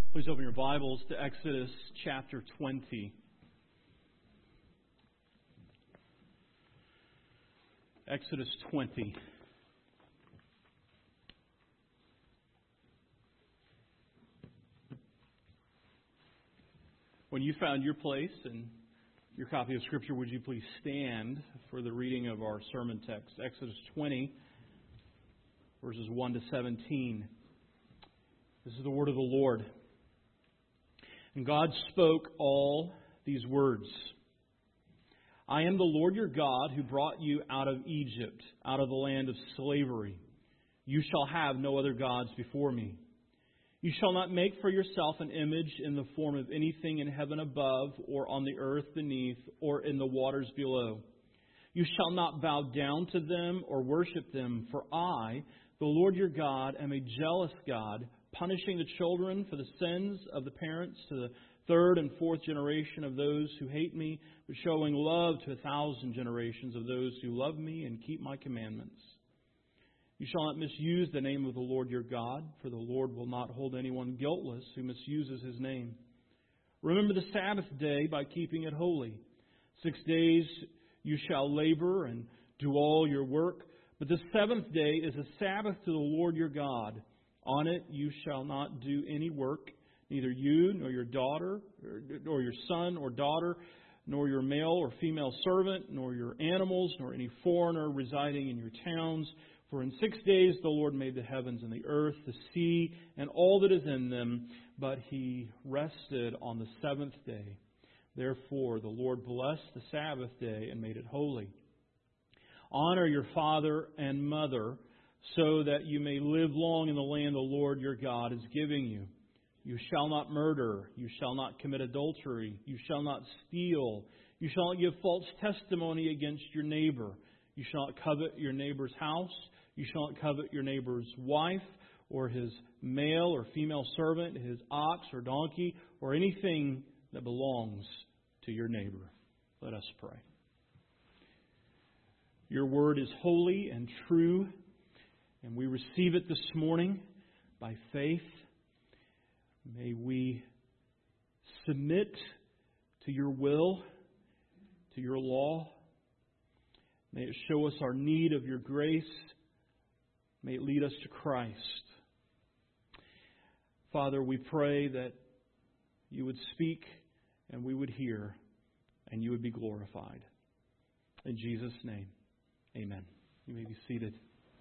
Please open your Bibles to Exodus chapter 20. Exodus 20. When you found your place and your copy of Scripture, would you please stand for the reading of our sermon text? Exodus 20, verses 1 to 17. This is the word of the Lord. And God spoke all these words. I am the Lord your God who brought you out of Egypt, out of the land of slavery. You shall have no other gods before me. You shall not make for yourself an image in the form of anything in heaven above, or on the earth beneath, or in the waters below. You shall not bow down to them or worship them, for I, the Lord your God, am a jealous God, punishing the children for the sins of the parents to the third and fourth generation of those who hate me, but showing love to 1,000 generations of those who love me and keep my commandments. You shall not misuse the name of the Lord your God, for the Lord will not hold anyone guiltless who misuses His name. Remember the Sabbath day by keeping it holy. 6 days you shall labor and do all your work, but the seventh day is a Sabbath to the Lord your God. On it you shall not do any work, neither you nor your daughter, or your son or daughter, nor your male or female servant, nor your animals, nor any foreigner residing in your towns. For in 6 days the Lord made the heavens and the earth, the sea, and all that is in them, but He rested on the seventh day. Therefore the Lord blessed the Sabbath day and made it holy. Honor your father and mother, so that you may live long in the land the Lord your God is giving you. You shall not murder. You shall not commit adultery. You shall not steal. You shall not give false testimony against your neighbor. You shall not covet your neighbor's house. You shall not covet your neighbor's wife, or his male or female servant, his ox or donkey, or anything that belongs to your neighbor. Let us pray. Your word is holy and true, and we receive it this morning by faith. May we submit to your will, to your law. May it show us our need of your grace. May it lead us to Christ. Father, we pray that you would speak and we would hear and you would be glorified. In Jesus' name, amen. You may be seated.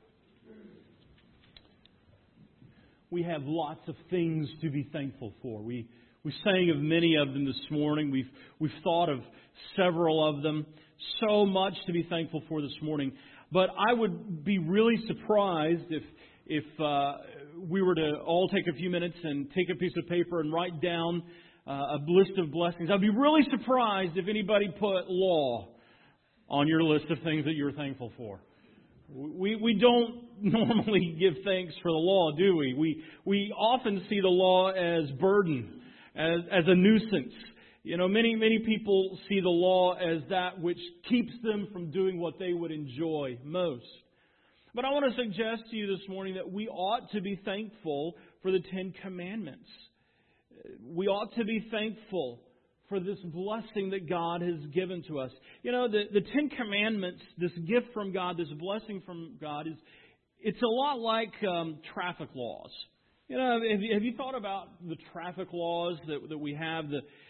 We have lots of things to be thankful for. We sang of many of them this morning. We've thought of several of them. So much to be thankful for this morning. But I would be really surprised if we were to all take a few minutes and take a piece of paper and write down a list of blessings. I'd be really surprised if anybody put law on your list of things that you're thankful for. We don't normally give thanks for the law, do we? We often see the law as burden, as a nuisance. You know, many people see the law as that which keeps them from doing what they would enjoy most. But I want to suggest to you this morning that we ought to be thankful for the Ten Commandments. We ought to be thankful for this blessing that God has given to us. You know, the Ten Commandments, this gift from God, this blessing from God, it's a lot like traffic laws. You know, have you thought about the traffic laws that we have?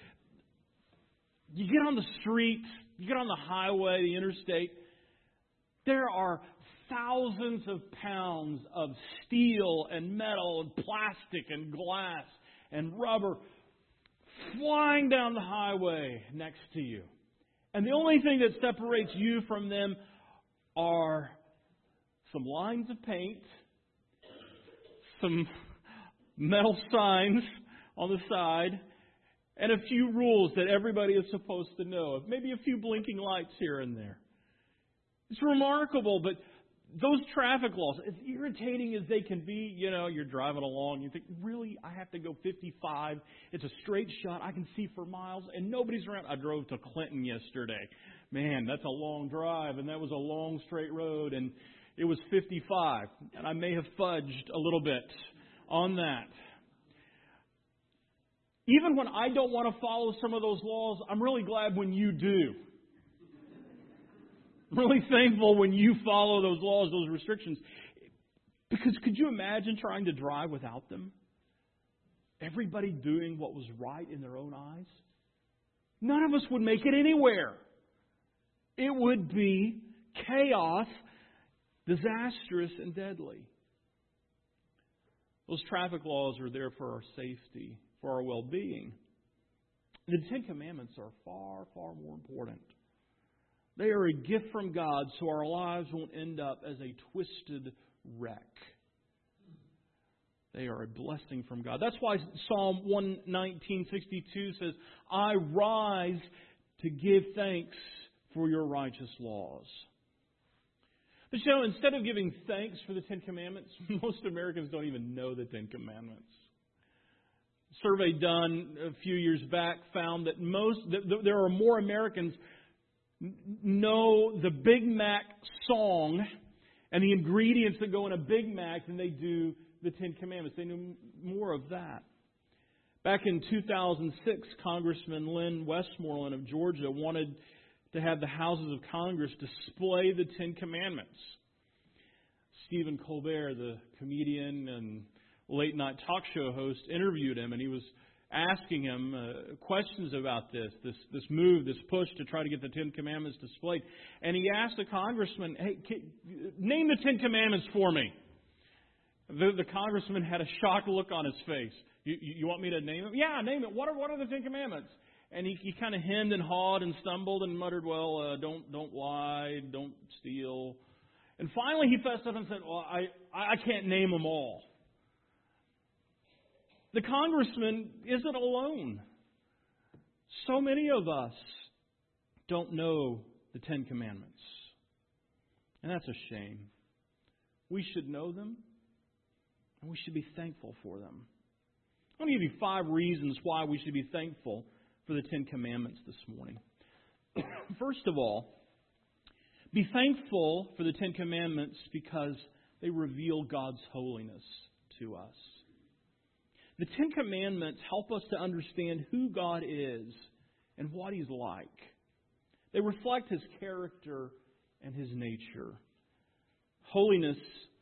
You get on the street, you get on the highway, the interstate, there are thousands of pounds of steel and metal and plastic and glass and rubber flying down the highway next to you. And the only thing that separates you from them are some lines of paint, some metal signs on the side, and a few rules that everybody is supposed to know. Maybe a few blinking lights here and there. It's remarkable, but those traffic laws, as irritating as they can be, you know, you're driving along, you think, really, I have to go 55? It's a straight shot, I can see for miles, and nobody's around. I drove to Clinton yesterday. Man, that's a long drive, and that was a long straight road, and it was 55, and I may have fudged a little bit on that. Even when I don't want to follow some of those laws, I'm really glad when you do. I'm really thankful when you follow those laws, those restrictions. Because could you imagine trying to drive without them? Everybody doing what was right in their own eyes? None of us would make it anywhere. It would be chaos, disastrous, and deadly. Those traffic laws are there for our safety, for our well-being. The Ten Commandments are far, far more important. They are a gift from God so our lives won't end up as a twisted wreck. They are a blessing from God. That's why Psalm 119:62 says, I rise to give thanks for your righteous laws. But you know, instead of giving thanks for the Ten Commandments, most Americans don't even know the Ten Commandments. A survey done a few years back found that there are more Americans know the Big Mac song and the ingredients that go in a Big Mac than they do the Ten Commandments. They know more of that. Back in 2006, Congressman Len Westmoreland of Georgia wanted to have the Houses of Congress display the Ten Commandments. Stephen Colbert, the comedian and late-night talk show host, interviewed him, and he was asking him questions about this move, this push to try to get the Ten Commandments displayed. And he asked the congressman, hey, name the Ten Commandments for me. The congressman had a shocked look on his face. You want me to name them? Yeah, name it. What are the Ten Commandments? And he kind of hemmed and hawed and stumbled and muttered, well, don't lie, don't steal. And finally he fessed up and said, well, I can't name them all. The congressman isn't alone. So many of us don't know the Ten Commandments. And that's a shame. We should know them, and we should be thankful for them. I'm going to give you 5 reasons why we should be thankful for the Ten Commandments this morning. First of all, be thankful for the Ten Commandments because they reveal God's holiness to us. The Ten Commandments help us to understand who God is and what He's like. They reflect His character and His nature. Holiness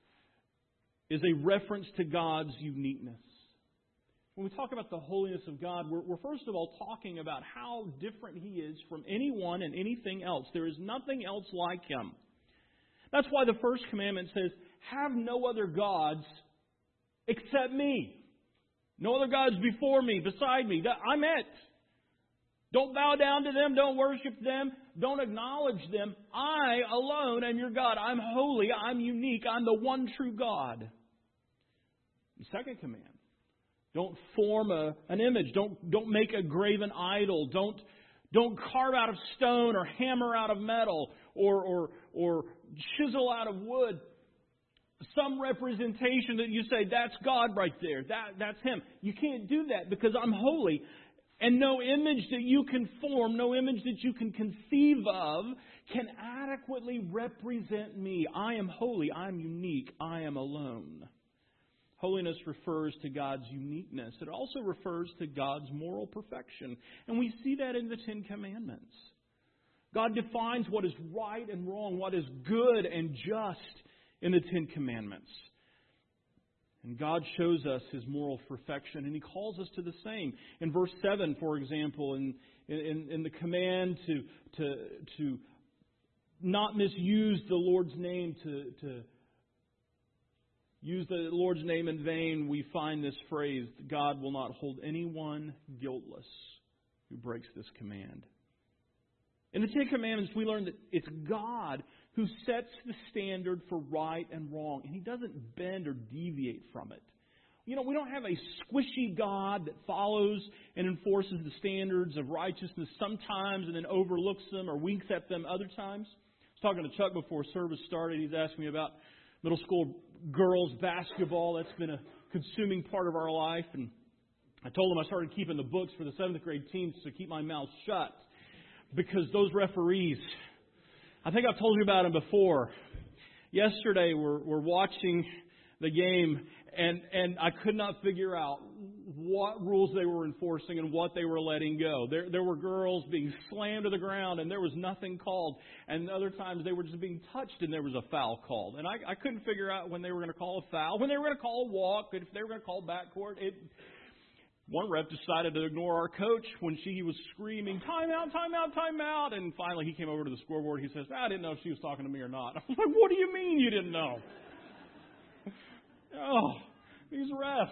is a reference to God's uniqueness. When we talk about the holiness of God, we're first of all talking about how different He is from anyone and anything else. There is nothing else like Him. That's why the first commandment says, have no other gods except me. No other gods before me, beside me. I'm it. Don't bow down to them. Don't worship them. Don't acknowledge them. I alone am your God. I'm holy. I'm unique. I'm the one true God. The second command. Don't form an image. Don't make a graven idol. Don't carve out of stone or hammer out of metal or chisel out of wood. Some representation that you say, that's God right there. That's Him. You can't do that because I'm holy. And no image that you can form, no image that you can conceive of can adequately represent me. I am holy. I am unique. I am alone. Holiness refers to God's uniqueness. It also refers to God's moral perfection. And we see that in the Ten Commandments. God defines what is right and wrong, what is good and just in the Ten Commandments. And God shows us His moral perfection, and He calls us to the same. In verse 7, for example, in the command to not misuse the Lord's name, to use the Lord's name in vain, we find this phrase, God will not hold anyone guiltless who breaks this command. In the Ten Commandments, we learn that it's God who sets the standard for right and wrong, and He doesn't bend or deviate from it. You know, we don't have a squishy God that follows and enforces the standards of righteousness sometimes and then overlooks them or winks at them other times. I was talking to Chuck before service started. He's asking me about middle school girls basketball. That's been a consuming part of our life. And I told him I started keeping the books for the 7th grade teams to keep my mouth shut because those referees, I think I've told you about them before. Yesterday we're watching the game And I could not figure out what rules they were enforcing and what they were letting go. There were girls being slammed to the ground and there was nothing called. And other times they were just being touched and there was a foul called. And I couldn't figure out when they were going to call a foul, when they were going to call a walk, if they were going to call backcourt. One ref decided to ignore our coach when she was screaming, "Timeout, timeout, timeout." And finally he came over to the scoreboard. He says, "I didn't know if she was talking to me or not." I was like, "What do you mean you didn't know?" Oh, these refs.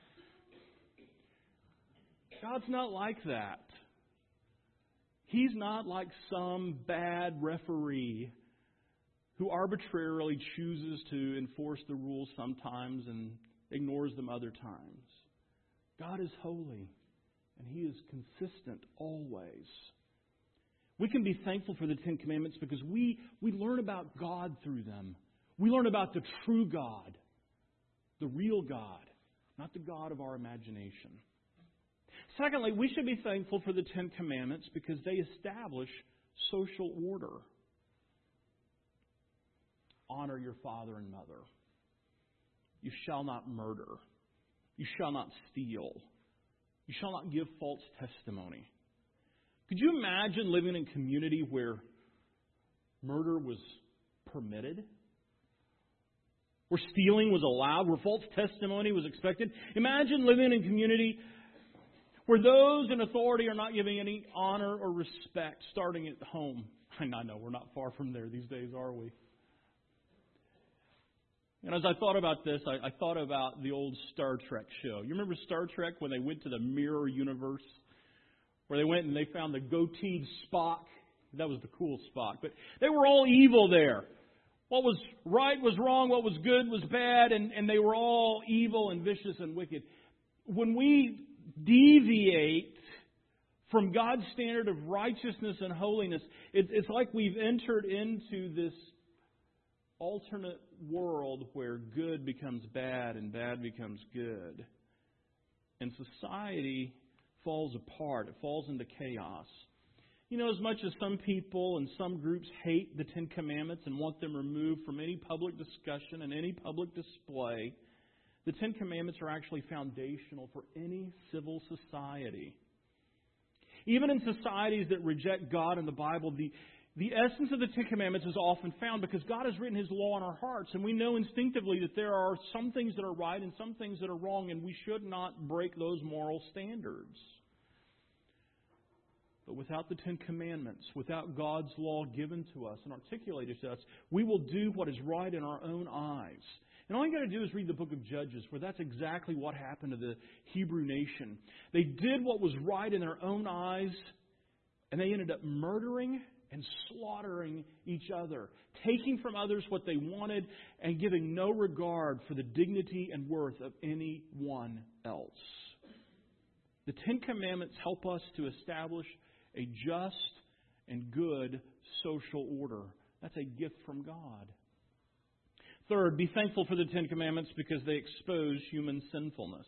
God's not like that. He's not like some bad referee who arbitrarily chooses to enforce the rules sometimes and ignores them other times. God is holy, and He is consistent always. We can be thankful for the Ten Commandments because we learn about God through them. We learn about the true God, the real God, not the God of our imagination. Secondly, we should be thankful for the Ten Commandments because they establish social order. Honor your father and mother. You shall not murder. You shall not steal. You shall not give false testimony. Could you imagine living in a community where murder was permitted? Where stealing was allowed? Where false testimony was expected? Imagine living in a community where those in authority are not giving any honor or respect, starting at home. I know we're not far from there these days, are we? And as I thought about this, I thought about the old Star Trek show. You remember Star Trek when they went to the mirror universe? Where they went and they found the goateed Spock. That was the cool Spock. But they were all evil there. What was right was wrong. What was good was bad. And they were all evil and vicious and wicked. When we deviate from God's standard of righteousness and holiness, it's like we've entered into this alternate world where good becomes bad and bad becomes good. And society falls apart. It falls into chaos. You know, as much as some people and some groups hate the Ten Commandments and want them removed from any public discussion and any public display, the Ten Commandments are actually foundational for any civil society. Even in societies that reject God and the Bible, the essence of the Ten Commandments is often found because God has written His law on our hearts, and we know instinctively that there are some things that are right and some things that are wrong, and we should not break those moral standards. But without the Ten Commandments, without God's law given to us and articulated to us, we will do what is right in our own eyes. And all you got to do is read the book of Judges, where that's exactly what happened to the Hebrew nation. They did what was right in their own eyes, and they ended up murdering and slaughtering each other, taking from others what they wanted and giving no regard for the dignity and worth of anyone else. The Ten Commandments help us to establish a just and good social order. That's a gift from God. Third, be thankful for the Ten Commandments because they expose human sinfulness.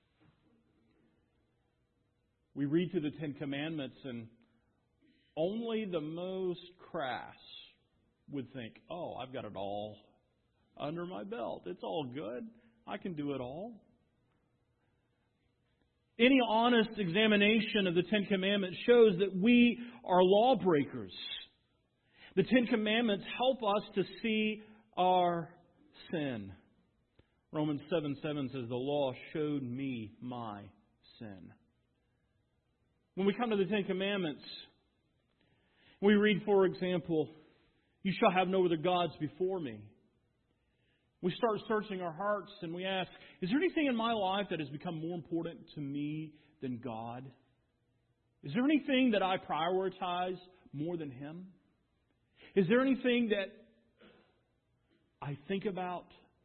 We read through the Ten Commandments and only the most crass would think, oh, I've got it all under my belt. It's all good. I can do it all. Any honest examination of the Ten Commandments shows that we are lawbreakers. The Ten Commandments help us to see our sin. Romans 7:7 says, the law showed me my sin. When we come to the Ten Commandments, we read, for example, you shall have no other gods before me. We start searching our hearts and we ask, is there anything in my life that has become more important to me than God? Is there anything that I prioritize more than Him? Is there anything that I think about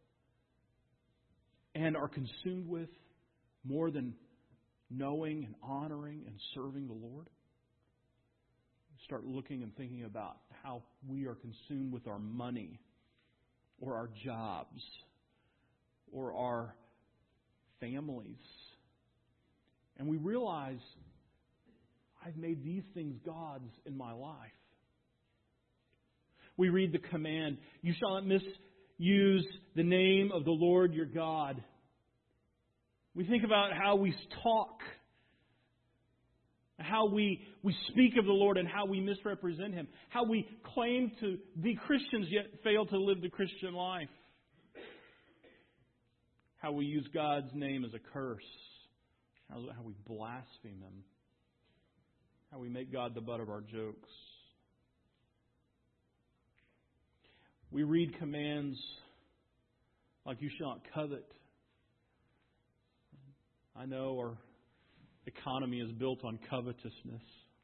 and are consumed with more than knowing and honoring and serving the Lord? Start looking and thinking about how we are consumed with our money or our jobs or our families. And we realize I've made these things gods in my life. We read the command, you shall not misuse the name of the Lord your God. We think about how we talk, how we speak of the Lord and how we misrepresent Him, how we claim to be Christians yet fail to live the Christian life, how we use God's name as a curse, how we blaspheme Him, how we make God the butt of our jokes. We read commands like you shall not covet. I know our economy is built on covetousness.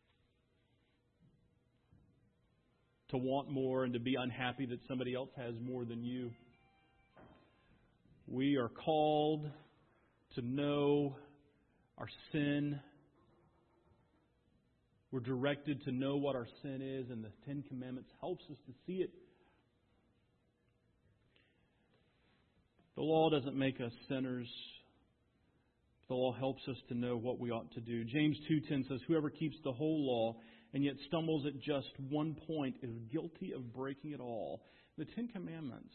To want more and to be unhappy that somebody else has more than you. We are called to know our sin. We're directed to know what our sin is, and the Ten Commandments helps us to see it. The law doesn't make us sinners. The law helps us to know what we ought to do. James 2:10 says, "Whoever keeps the whole law and yet stumbles at just one point is guilty of breaking it all." The Ten Commandments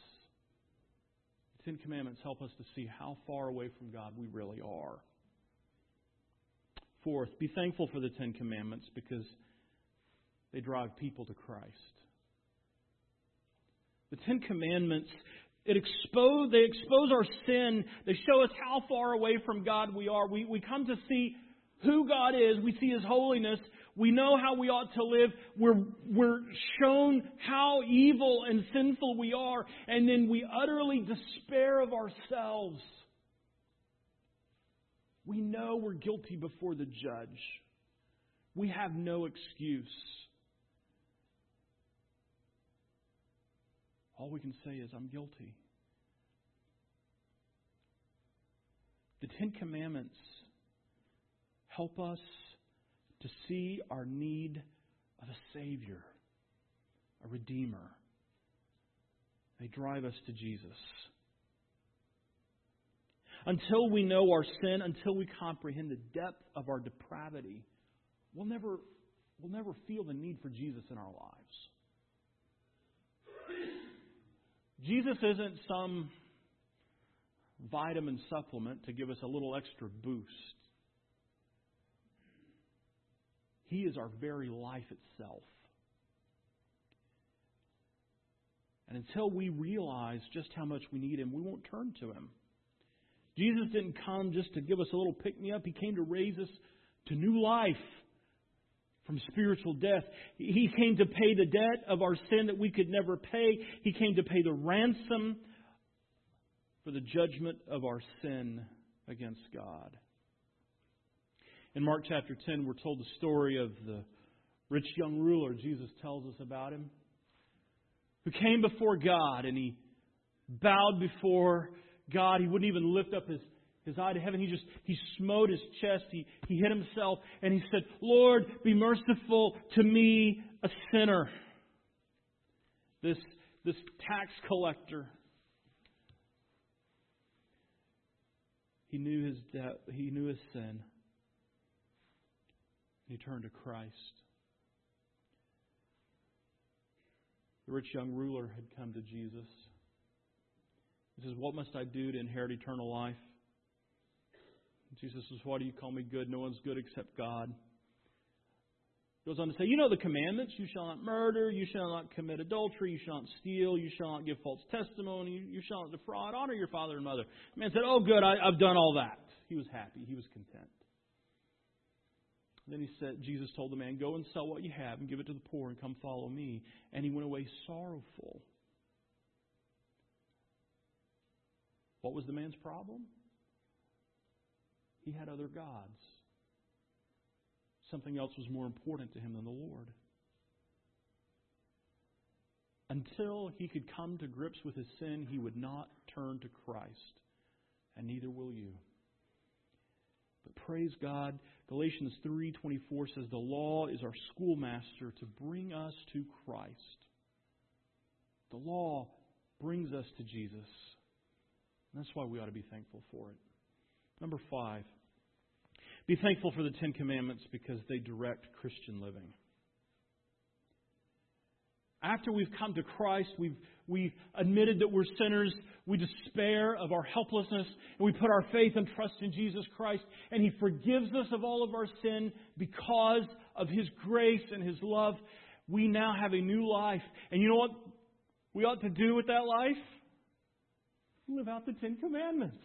help us to see how far away from God we really are. Fourth, be thankful for the Ten Commandments because they drive people to Christ. The Ten Commandments, they expose our sin. They show us how far away from God we are. We come to see who God is. We see His holiness. We know how we ought to live. We're shown how evil and sinful we are. And then we utterly despair of ourselves. We know we're guilty before the judge. We have no excuse. All we can say is, I'm guilty. The Ten Commandments help us to see our need of a Savior, a Redeemer. They drive us to Jesus. Until we know our sin, until we comprehend the depth of our depravity, we'll never feel the need for Jesus in our lives. Jesus isn't some vitamin supplement to give us a little extra boost. He is our very life itself. And until we realize just how much we need Him, we won't turn to Him. Jesus didn't come just to give us a little pick-me-up. He came to raise us to new life from spiritual death. He came to pay the debt of our sin that we could never pay. He came to pay the ransom for the judgment of our sin against God. In Mark chapter 10, we're told the story of the rich young ruler. Jesus tells us about him, who came before God and he bowed before God. He wouldn't even lift up his eye to heaven. He smote his chest. He hit himself and he said, "Lord, be merciful to me, a sinner." This tax collector, he knew his debt. He knew his sin. He turned to Christ. The rich young ruler had come to Jesus. He says, "What must I do to inherit eternal life?" Jesus says, "Why do you call me good? No one's good except God." He goes on to say, "You know the commandments. You shall not murder. You shall not commit adultery. You shall not steal. You shall not give false testimony. You shall not defraud. Honor your father and mother." The man said, "Oh, good. I've done all that." He was happy. He was content. Then Jesus told the man, "Go and sell what you have and give it to the poor and come follow me." And he went away sorrowful. What was the man's problem? He had other gods. Something else was more important to him than the Lord. Until he could come to grips with his sin, he would not turn to Christ. And neither will you. But praise God, Galatians 3:24 says the law is our schoolmaster to bring us to Christ. The law brings us to Jesus. And that's why we ought to be thankful for it. Number 5, be thankful for the Ten Commandments because they direct Christian living. After we've come to Christ, we've admitted that we're sinners, we despair of our helplessness, and we put our faith and trust in Jesus Christ, and He forgives us of all of our sin because of His grace and His love. We now have a new life. And you know what we ought to do with that life? Live out the Ten Commandments.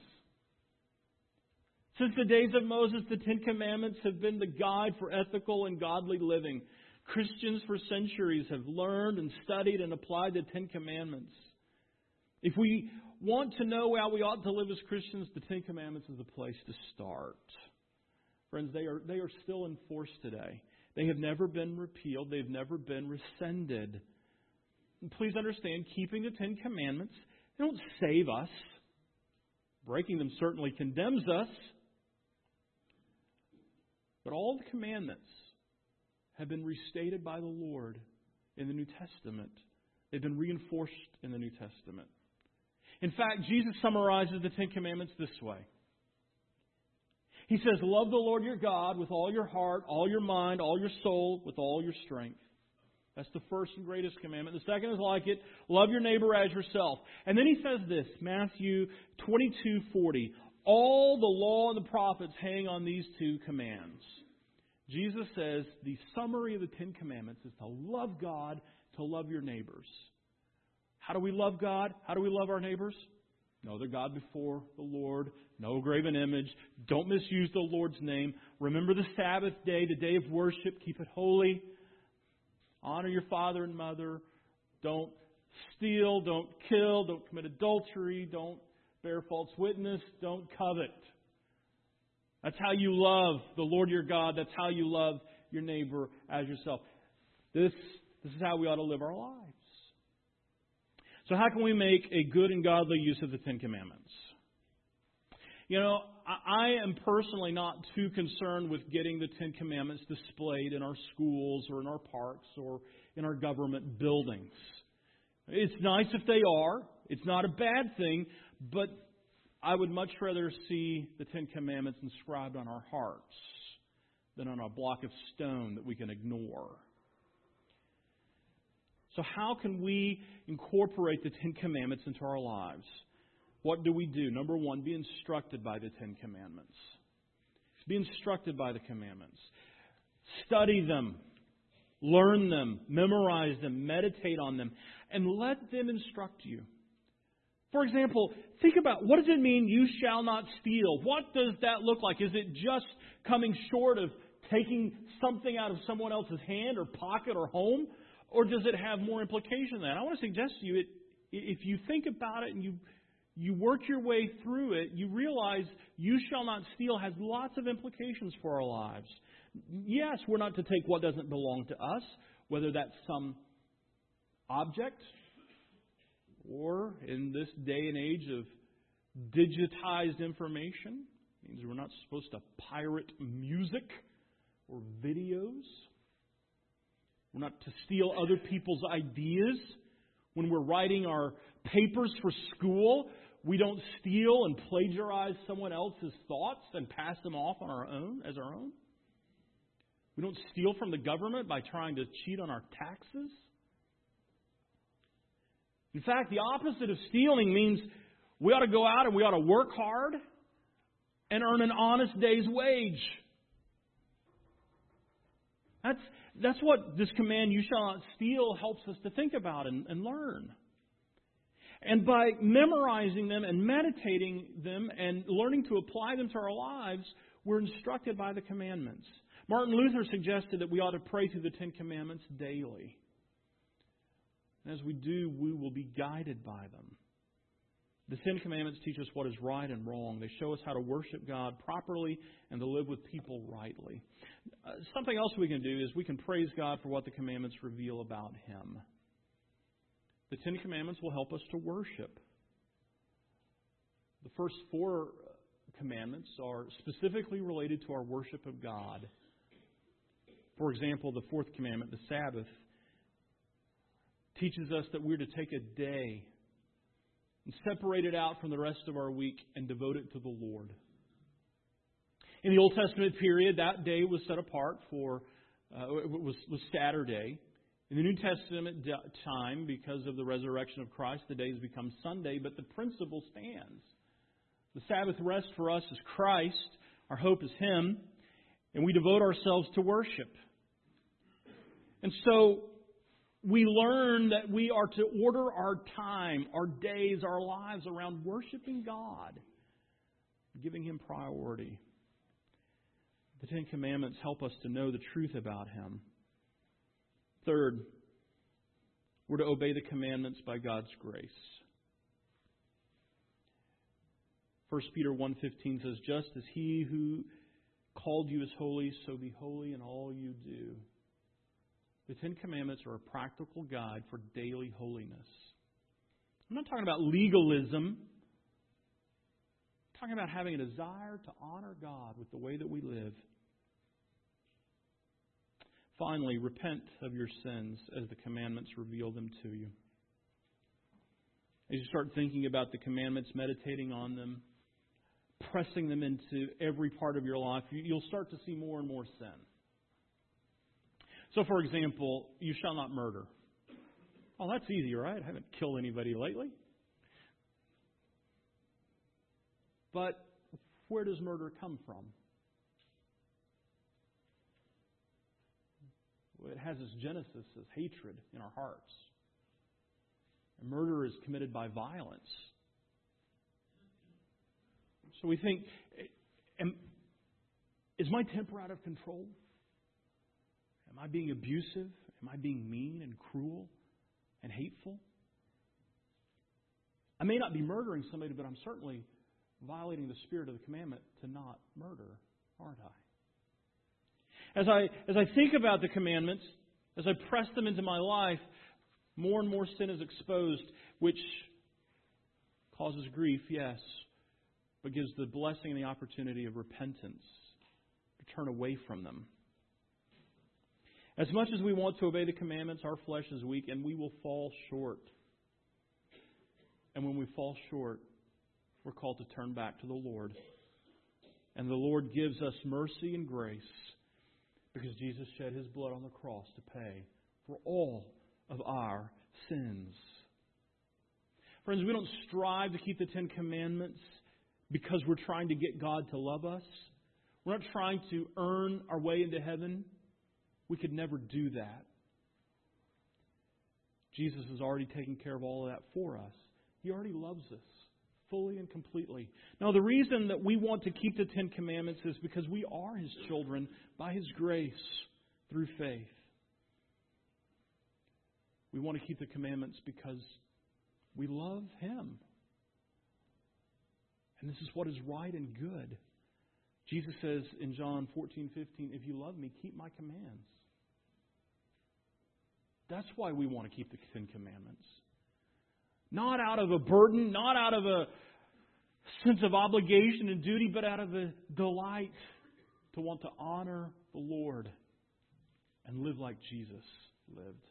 Since the days of Moses, the Ten Commandments have been the guide for ethical and godly living. Christians for centuries have learned and studied and applied the Ten Commandments. If we want to know how we ought to live as Christians, the Ten Commandments is the place to start. Friends, they are still in force today. They have never been repealed. They've never been rescinded. And please understand, keeping the Ten Commandments, they don't save us. Breaking them certainly condemns us. But all the commandments have been restated by the Lord in the New Testament. They've been reinforced in the New Testament. In fact, Jesus summarizes the Ten Commandments this way. He says, love the Lord your God with all your heart, all your mind, all your soul, with all your strength. That's the first and greatest commandment. The second is like it. Love your neighbor as yourself. And then He says this, Matthew 22:40. All the law and the prophets hang on these two commands. Jesus says the summary of the Ten Commandments is to love God, to love your neighbors. How do we love God? How do we love our neighbors? Know the God before the Lord. No graven image. Don't misuse the Lord's name. Remember the Sabbath day, the day of worship. Keep it holy. Honor your father and mother. Don't steal. Don't kill. Don't commit adultery. Don't bear false witness. Don't covet. That's how you love the Lord your God. That's how you love your neighbor as yourself. This is how we ought to live our lives. So how can we make a good and godly use of the Ten Commandments? You know, I am personally not too concerned with getting the Ten Commandments displayed in our schools or in our parks or in our government buildings. It's nice if they are. It's not a bad thing, but I would much rather see the Ten Commandments inscribed on our hearts than on a block of stone that we can ignore. So how can we incorporate the Ten Commandments into our lives? What do we do? Number one, be instructed by the Ten Commandments. Be instructed by the commandments. Study them. Learn them. Memorize them. Meditate on them. And let them instruct you. For example, think about, what does it mean, you shall not steal? What does that look like? Is it just coming short of taking something out of someone else's hand or pocket or home? Or does it have more implication than that? I want to suggest to you, if you think about it and you work your way through it, you realize you shall not steal has lots of implications for our lives. Yes, we're not to take what doesn't belong to us, whether that's some object or in this day and age of digitized information. It means we're not supposed to pirate music or videos. We're not to steal other people's ideas. When we're writing our papers for school, we don't steal and plagiarize someone else's thoughts and pass them off on our own as our own. We don't steal from the government by trying to cheat on our taxes. In fact, the opposite of stealing means we ought to go out and we ought to work hard and earn an honest day's wage. That's what this command, you shall not steal, helps us to think about and learn. And by memorizing them and meditating them and learning to apply them to our lives, we're instructed by the commandments. Martin Luther suggested that we ought to pray through the Ten Commandments daily. And as we do, we will be guided by them. The Ten Commandments teach us what is right and wrong. They show us how to worship God properly and to live with people rightly. Something else we can do is we can praise God for what the commandments reveal about Him. The Ten Commandments will help us to worship. The first 4 commandments are specifically related to our worship of God. For example, the 4th commandment, the Sabbath, teaches us that we're to take a day and separate it out from the rest of our week and devote it to the Lord. In the Old Testament period, that day was set apart for, was Saturday. In the New Testament time, because of the resurrection of Christ, the days become Sunday, but the principle stands. The Sabbath rest for us is Christ. Our hope is Him. And we devote ourselves to worship. And so we learn that we are to order our time, our days, our lives around worshiping God, giving Him priority. The Ten Commandments help us to know the truth about Him. Third, we're to obey the commandments by God's grace. 1 Peter 1:15 says, "Just as He who called you is holy, so be holy in all you do." The Ten Commandments are a practical guide for daily holiness. I'm not talking about legalism. I'm talking about having a desire to honor God with the way that we live. Finally, repent of your sins as the commandments reveal them to you. As you start thinking about the commandments, meditating on them, pressing them into every part of your life, you'll start to see more and more sin. So, for example, you shall not murder. Oh, that's easy, right? I haven't killed anybody lately. But where does murder come from? It has its genesis as hatred in our hearts. And murder is committed by violence. So we think, is my temper out of control? Am I being abusive? Am I being mean and cruel and hateful? I may not be murdering somebody, but I'm certainly violating the spirit of the commandment to not murder, aren't I? As I think about the commandments, as I press them into my life, more and more sin is exposed, which causes grief, yes, but gives the blessing and the opportunity of repentance to turn away from them. As much as we want to obey the commandments, our flesh is weak and we will fall short. And when we fall short, we're called to turn back to the Lord. And the Lord gives us mercy and grace because Jesus shed His blood on the cross to pay for all of our sins. Friends, we don't strive to keep the Ten Commandments because we're trying to get God to love us. We're not trying to earn our way into heaven. We could never do that. Jesus has already taken care of all of that for us. He already loves us fully and completely. Now, the reason that we want to keep the Ten Commandments is because we are His children by His grace through faith. We want to keep the commandments because we love Him. And this is what is right and good. Jesus says in John 14:15, "If you love me, keep my commands." That's why we want to keep the Ten Commandments. Not out of a burden, not out of a sense of obligation and duty, but out of a delight to want to honor the Lord and live like Jesus lived.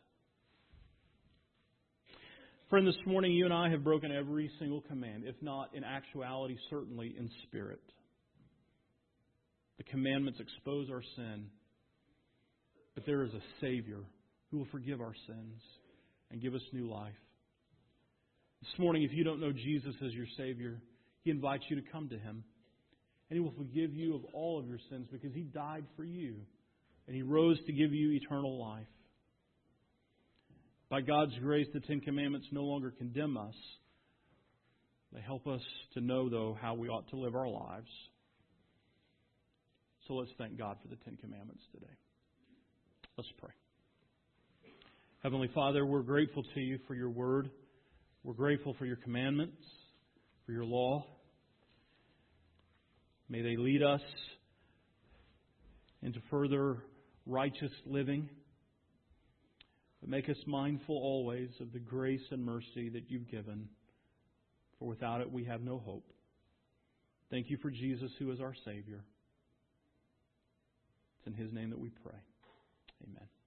Friend, this morning you and I have broken every single command, if not in actuality, certainly in spirit. The commandments expose our sin, but there is a Savior who will forgive our sins and give us new life. This morning, if you don't know Jesus as your Savior, He invites you to come to Him. And He will forgive you of all of your sins because He died for you. And He rose to give you eternal life. By God's grace, the Ten Commandments no longer condemn us. They help us to know, though, how we ought to live our lives. So let's thank God for the Ten Commandments today. Let's pray. Heavenly Father, we're grateful to You for Your Word. We're grateful for Your commandments, for Your law. May they lead us into further righteous living. But make us mindful always of the grace and mercy that You've given. For without it we have no hope. Thank You for Jesus, who is our Savior. It's in His name that we pray. Amen.